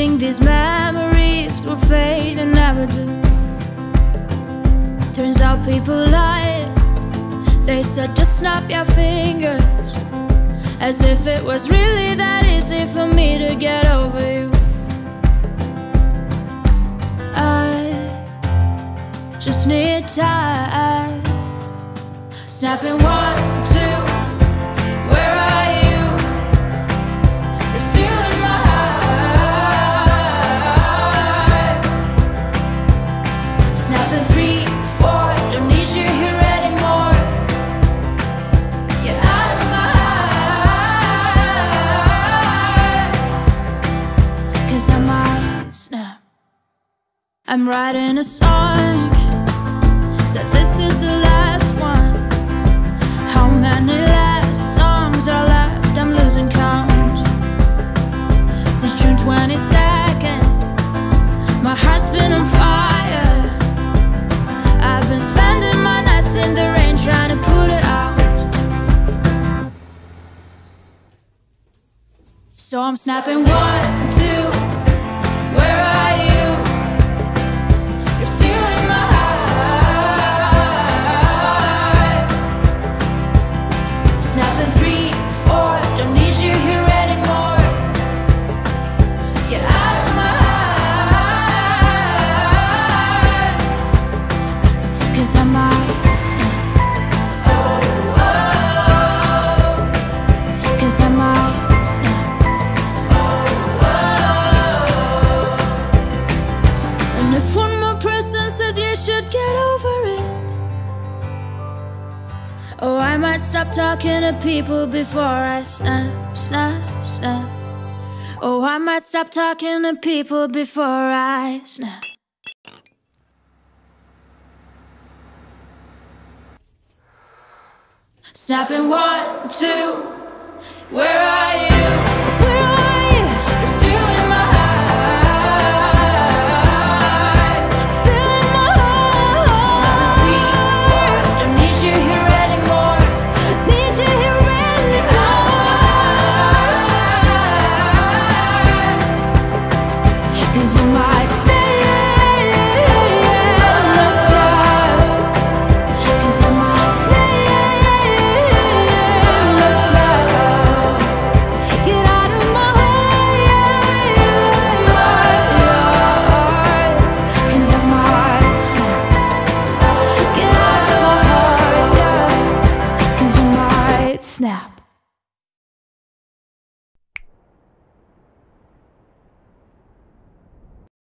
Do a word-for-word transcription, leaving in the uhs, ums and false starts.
think these memories will fade and never do. Turns out people lie. They said just snap your fingers, as if it was really that easy for me to get over you. I just need time. Snapping one, two, where are you? You're still in my heart. Snapping three, four, don't need you here anymore. Get out of my heart, 'cause I might snap. I'm writing a song, said this is the last one. How many last songs are left? I'm losing count. Since June twenty-second, my heart's been on fire. I've been spending my nights in the rain trying to put it out. So I'm snapping one, two, where are you? You're still in my heart. Snapping three, four, don't need you here anymore. Get out of my heart, 'cause I might snap. Oh, oh, 'cause I might snap. Oh, oh. And if one more person says you should get over it, oh, I might stop talking to people before I snap, snap, snap. Oh, I might stop talking to people before I snap. Snapping one, two, where are you? Where are you? You're still in my heart. Still in my heart. Snapping three, four, don't need you here anymore. Need you here anymore. 'Cause you might stay. Snap.